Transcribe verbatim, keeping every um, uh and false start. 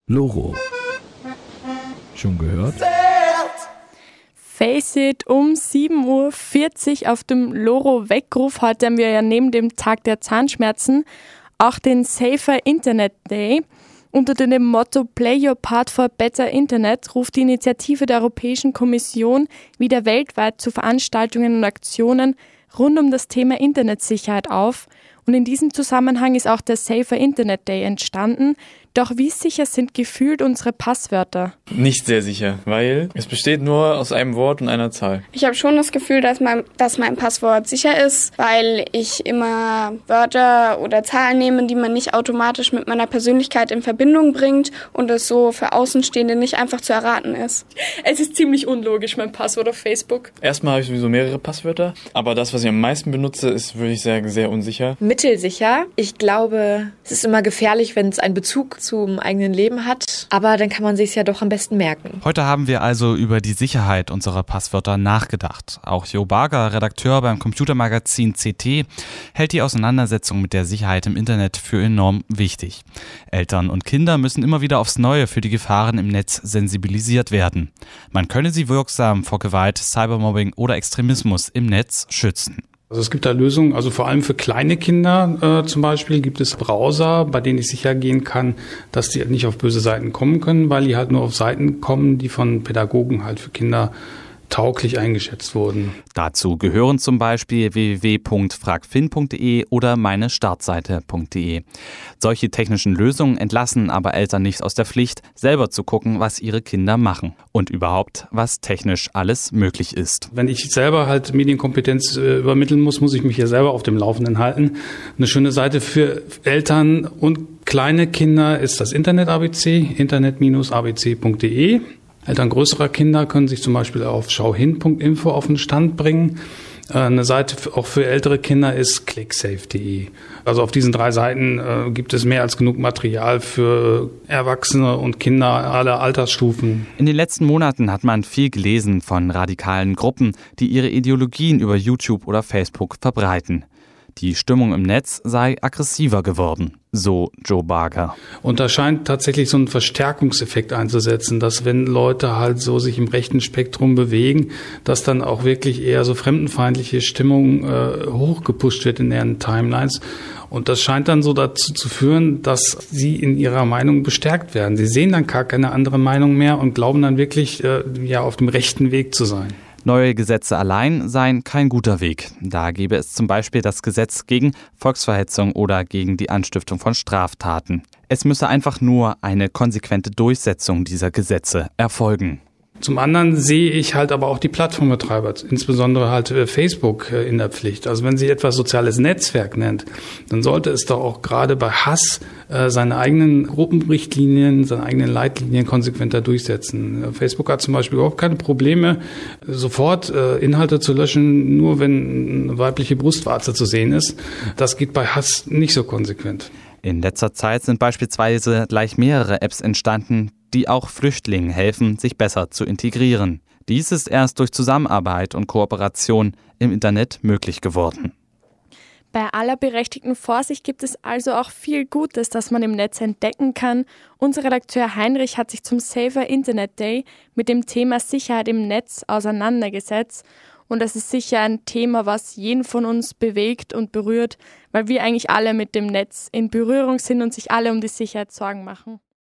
Loro. Schon gehört? Face it um sieben Uhr vierzig auf dem Loro-Weckruf. Heute haben wir ja neben dem Tag der Zahnschmerzen auch den Safer Internet Day. Unter dem Motto Play Your Part for Better Internet ruft die Initiative der Europäischen Kommission wieder weltweit zu Veranstaltungen und Aktionen rund um das Thema Internetsicherheit auf. Und in diesem Zusammenhang ist auch der Safer Internet Day entstanden. Doch wie sicher sind gefühlt unsere Passwörter? Nicht sehr sicher, weil es besteht nur aus einem Wort und einer Zahl. Ich habe schon das Gefühl, dass mein, dass mein Passwort sicher ist, weil ich immer Wörter oder Zahlen nehme, die man nicht automatisch mit meiner Persönlichkeit in Verbindung bringt und es so für Außenstehende nicht einfach zu erraten ist. Es ist ziemlich unlogisch, mein Passwort auf Facebook. Erstmal habe ich sowieso mehrere Passwörter, aber das, was ich am meisten benutze, ist, würde ich sagen, sehr unsicher. Mittelsicher. Ich glaube, es ist immer gefährlich, wenn es einen Bezug zum eigenen Leben hat, aber dann kann man sich es ja doch am besten merken. Heute haben wir also über die Sicherheit unserer Passwörter nachgedacht. Auch Jo Barger, Redakteur beim Computermagazin C T, hält die Auseinandersetzung mit der Sicherheit im Internet für enorm wichtig. Eltern und Kinder müssen immer wieder aufs Neue für die Gefahren im Netz sensibilisiert werden. Man könne sie wirksam vor Gewalt, Cybermobbing oder Extremismus im Netz schützen. Also es gibt da Lösungen, also vor allem für kleine Kinder äh, zum Beispiel gibt es Browser, bei denen ich sicher gehen kann, dass die nicht auf böse Seiten kommen können, weil die halt nur auf Seiten kommen, die von Pädagogen halt für Kinder tauglich eingeschätzt wurden. Dazu gehören zum Beispiel w w w punkt fragfin punkt de oder meine Startseite punkt de. Solche technischen Lösungen entlassen aber Eltern nicht aus der Pflicht, selber zu gucken, was ihre Kinder machen und überhaupt, was technisch alles möglich ist. Wenn ich selber halt Medienkompetenz äh, übermitteln muss, muss ich mich hier selber auf dem Laufenden halten. Eine schöne Seite für Eltern und kleine Kinder ist das Internet-A B C, internet Bindestrich a b c punkt de. Eltern größerer Kinder können sich zum Beispiel auf schauhin punkt info auf den Stand bringen. Eine Seite auch für ältere Kinder ist clicksafe punkt de. Also auf diesen drei Seiten äh, gibt es mehr als genug Material für Erwachsene und Kinder aller Altersstufen. In den letzten Monaten hat man viel gelesen von radikalen Gruppen, die ihre Ideologien über YouTube oder Facebook verbreiten. Die Stimmung im Netz sei aggressiver geworden, so Jo Barger. Und da scheint tatsächlich so ein Verstärkungseffekt einzusetzen, dass wenn Leute halt so sich im rechten Spektrum bewegen, dass dann auch wirklich eher so fremdenfeindliche Stimmung äh, hochgepusht wird in ihren Timelines. Und das scheint dann so dazu zu führen, dass sie in ihrer Meinung bestärkt werden. Sie sehen dann gar keine andere Meinung mehr und glauben dann wirklich, äh, ja, auf dem rechten Weg zu sein. Neue Gesetze allein seien kein guter Weg. Da gäbe es zum Beispiel das Gesetz gegen Volksverhetzung oder gegen die Anstiftung von Straftaten. Es müsse einfach nur eine konsequente Durchsetzung dieser Gesetze erfolgen. Zum anderen sehe ich halt aber auch die Plattformbetreiber, insbesondere halt Facebook in der Pflicht. Also wenn sie etwas soziales Netzwerk nennt, dann sollte es doch auch gerade bei Hass seine eigenen Gruppenrichtlinien, seine eigenen Leitlinien konsequenter durchsetzen. Facebook hat zum Beispiel überhaupt keine Probleme, sofort Inhalte zu löschen, nur wenn eine weibliche Brustwarze zu sehen ist. Das geht bei Hass nicht so konsequent. In letzter Zeit sind beispielsweise gleich mehrere Apps entstanden, die auch Flüchtlingen helfen, sich besser zu integrieren. Dies ist erst durch Zusammenarbeit und Kooperation im Internet möglich geworden. Bei aller berechtigten Vorsicht gibt es also auch viel Gutes, das man im Netz entdecken kann. Unser Redakteur Heinrich hat sich zum Safer Internet Day mit dem Thema Sicherheit im Netz auseinandergesetzt. Und das ist sicher ein Thema, was jeden von uns bewegt und berührt, weil wir eigentlich alle mit dem Netz in Berührung sind und sich alle um die Sicherheit Sorgen machen.